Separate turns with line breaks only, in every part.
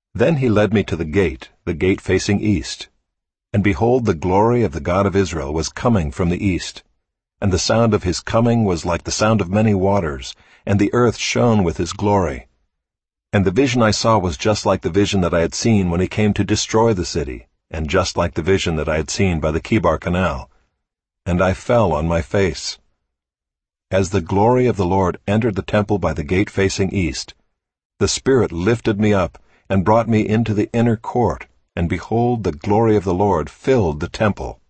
Then he led me to the gate facing east. And behold, the glory of the God of Israel was coming from the east. And the sound of his coming was like the sound of many waters, and the earth shone with his glory. And the vision I saw was just like the vision that I had seen when he came to destroy the city, and just like the vision that I had seen by the Chebar Canal. And I fell on my face. As the glory of the Lord entered the temple by the gate facing east, the Spirit lifted me up and brought me into the inner court, and behold, the glory of the Lord filled the temple.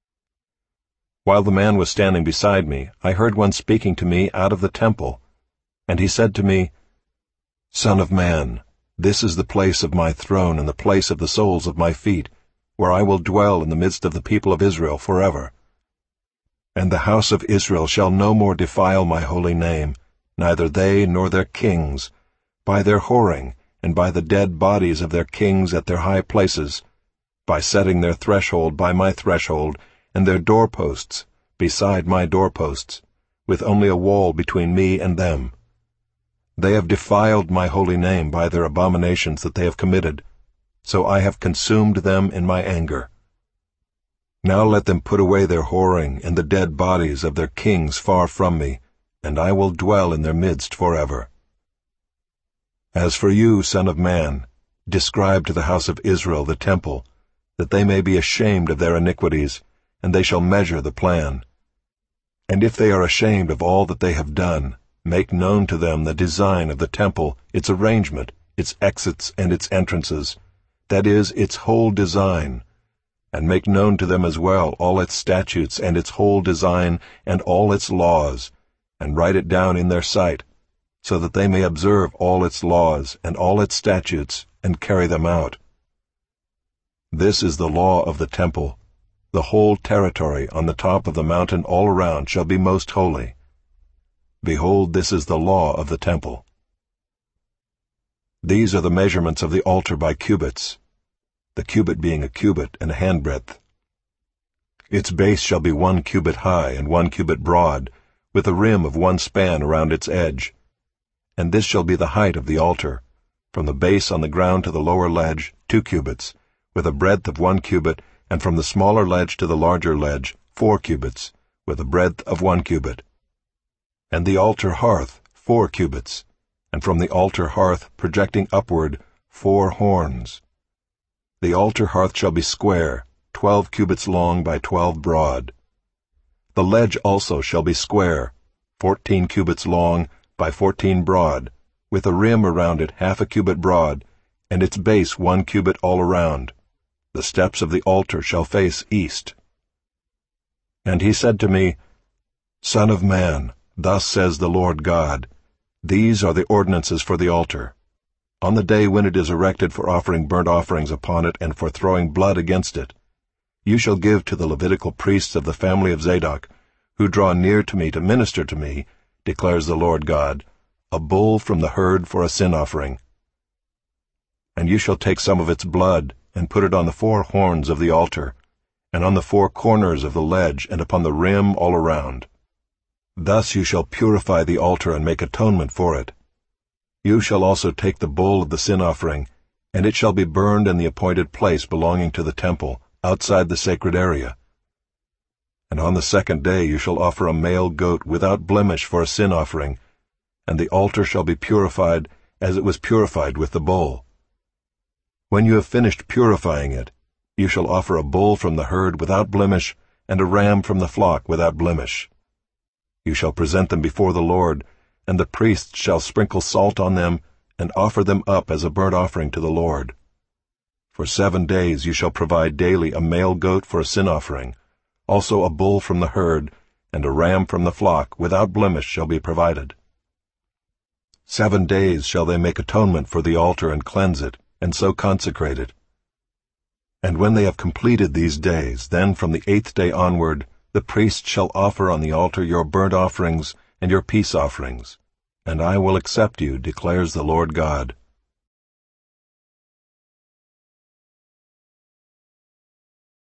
While the man was standing beside me, I heard one speaking to me out of the temple, and he said to me, Son of man, this is the place of my throne and the place of the soles of my feet, where I will dwell in the midst of the people of Israel forever. And the house of Israel shall no more defile my holy name, neither they nor their kings, by their whoring, and by the dead bodies of their kings at their high places, by setting their threshold by my threshold, and their doorposts beside my doorposts, with only a wall between me and them. They have defiled my holy name by their abominations that they have committed, so I have consumed them in my anger. Now let them put away their whoring and the dead bodies of their kings far from me, and I will dwell in their midst forever. As for you, Son of man, describe to the house of Israel the temple, that they may be ashamed of their iniquities, and they shall measure the plan. And if they are ashamed of all that they have done, make known to them the design of the temple, its arrangement, its exits and its entrances, that is, its whole design, and make known to them as well all its statutes and its whole design and all its laws, and write it down in their sight, so that they may observe all its laws and all its statutes, and carry them out. This is the law of the temple. The whole territory on the top of the mountain all around shall be most holy. Behold, this is the law of the temple. These are the measurements of the altar by cubits, the cubit being a cubit and a handbreadth. Its base shall be 1 cubit high and 1 cubit broad, with a rim of 1 span around its edge. And this shall be the height of the altar, from the base on the ground to the lower ledge, 2 cubits, with a breadth of 1 cubit, and from the smaller ledge to the larger ledge, 4 cubits, with a breadth of 1 cubit. And the altar hearth, 4 cubits, and from the altar hearth projecting upward, 4 horns. The altar hearth shall be square, 12 cubits long by 12 broad. The ledge also shall be square, 14 cubits long by 14 broad, with a rim around it 1/2 cubit broad, and its base 1 cubit all around. The steps of the altar shall face east. And he said to me, Son of man, thus says the Lord God, these are the ordinances for the altar. On the day when it is erected for offering burnt offerings upon it and for throwing blood against it, you shall give to the Levitical priests of the family of Zadok, who draw near to me to minister to me, declares the Lord God, a bull from the herd for a sin offering. And you shall take some of its blood, and put it on the 4 horns of the altar, and on the 4 corners of the ledge, and upon the rim all around. Thus you shall purify the altar and make atonement for it. You shall also take the bull of the sin offering, and it shall be burned in the appointed place belonging to the temple, outside the sacred area. And on the 2nd day you shall offer a male goat without blemish for a sin offering, and the altar shall be purified as it was purified with the bull. When you have finished purifying it, you shall offer a bull from the herd without blemish, and a ram from the flock without blemish. You shall present them before the Lord, and the priests shall sprinkle salt on them, and offer them up as a burnt offering to the Lord. For 7 days you shall provide daily a male goat for a sin offering, also a bull from the herd, and a ram from the flock without blemish shall be provided. 7 days shall they make atonement for the altar and cleanse it, and so consecrate it. And when they have completed these days, then from the 8th day onward, the priest shall offer on the altar your burnt offerings and your peace offerings, and I will accept you, declares the Lord God.